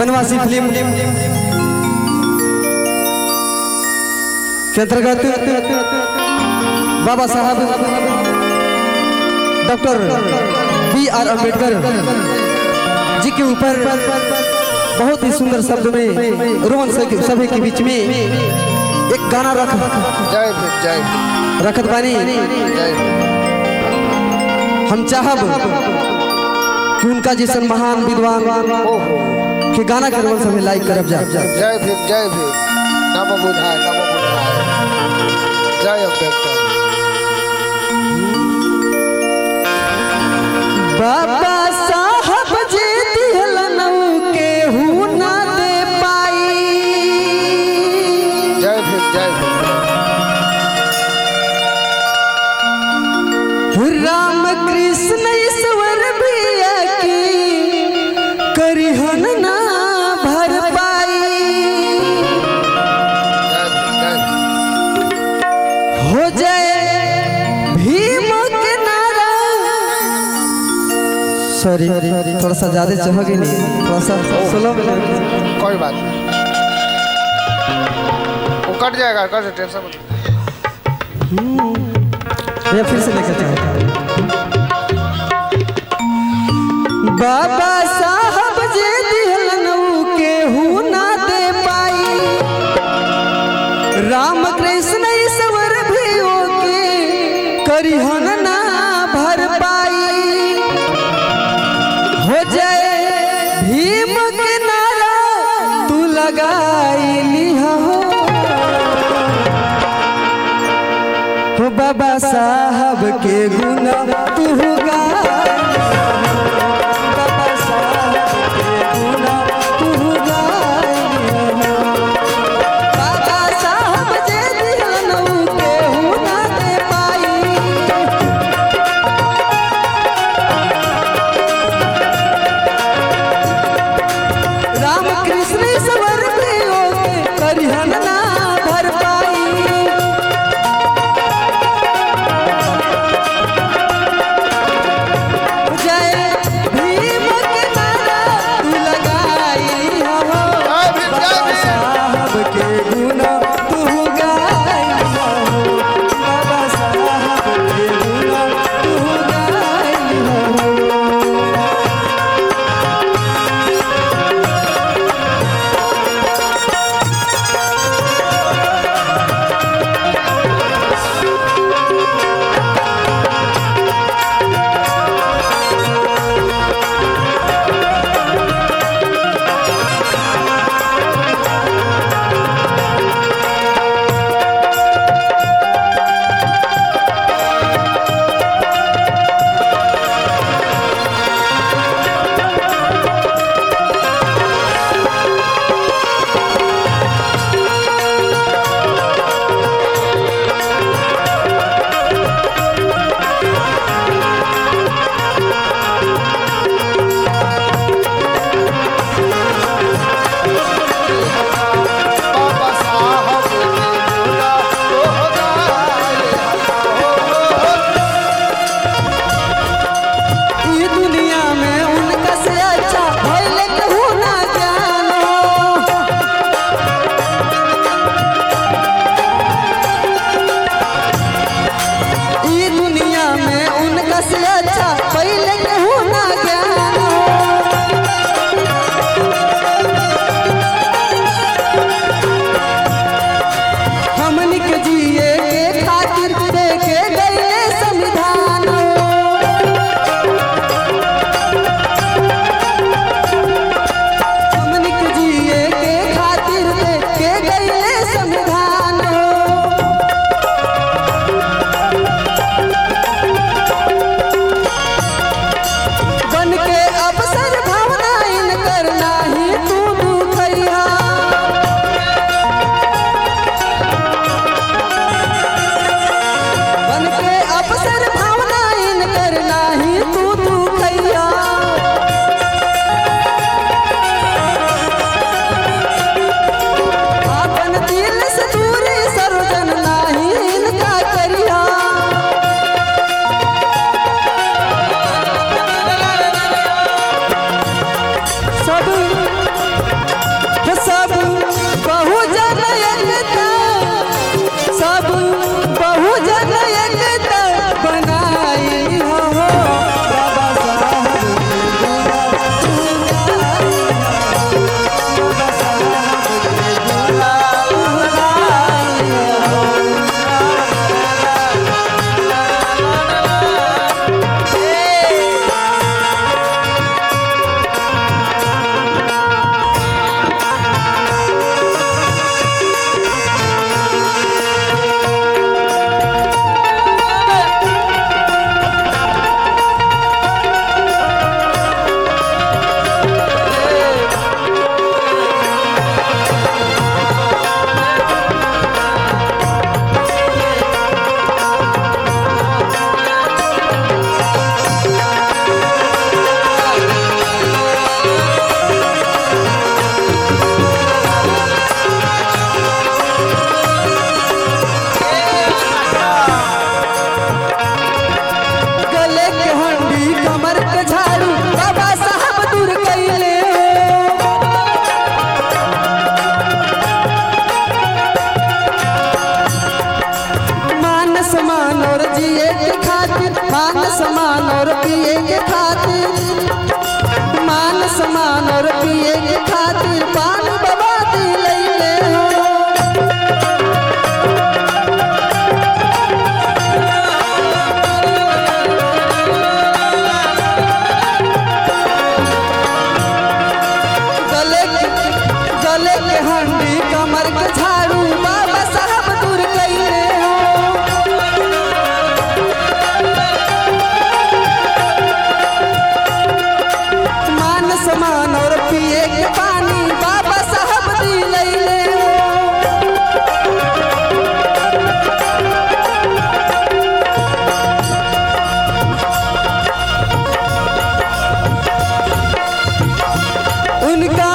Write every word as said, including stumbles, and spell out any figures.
बनवासी film के अंतर्गत बाबा साहब डॉक्टर बी आर अम्बेडकर जी के ऊपर बहुत ही सुंदर शब्द में रोहन सभी के बीच में एक गाना रख जय जय रखत बानी। हम चाहब कि उनका जैसा महान विद्वान के गाना के रोल सभी लाइक करब जा। जय भीम जय भीम नमो बुधाय नमो बुधाय जय अम्बेडकर। बाबा साहब जी दिहलनऊ के हूँ ना दे पाई। जय भीम जय भीम राम कृष्ण ईश्वर भी की करिहन ना भर पाई। हो जाए भीम के नारा। सॉरी थोड़ा सा ज्यादा चहोगे नहीं, थोड़ा सा स्लो में कोई बात नहीं, वो कट जाएगा, कट टेंशन मत। या फिर से लेकर चाहता हूँ। बाबा साहब जे दिहलनऊ के हूँ ना दे पाई। राम कृष्ण ईश्वर भी ओके करिहन ना भर पाई। हो जाए भीम के नारा तू लगाई लिहा हो बाबा साहब के गुना तू गा। बाबा साहब के गुना तू गा। बाबा साहब जे दिहलनऊ के हूँ ना दे पाई। राम कृष्ण ईश्वर भी ओके करिहन ना भर पाई। सब समान और पिए के खातिर पानी बाबा दिलैले हो। गले गले के हंडी कमर के झाड़ू बाबा साहब दूर कैले हो। मान समान और पिए के पानी बाबा साहब दिलैले हो। उनका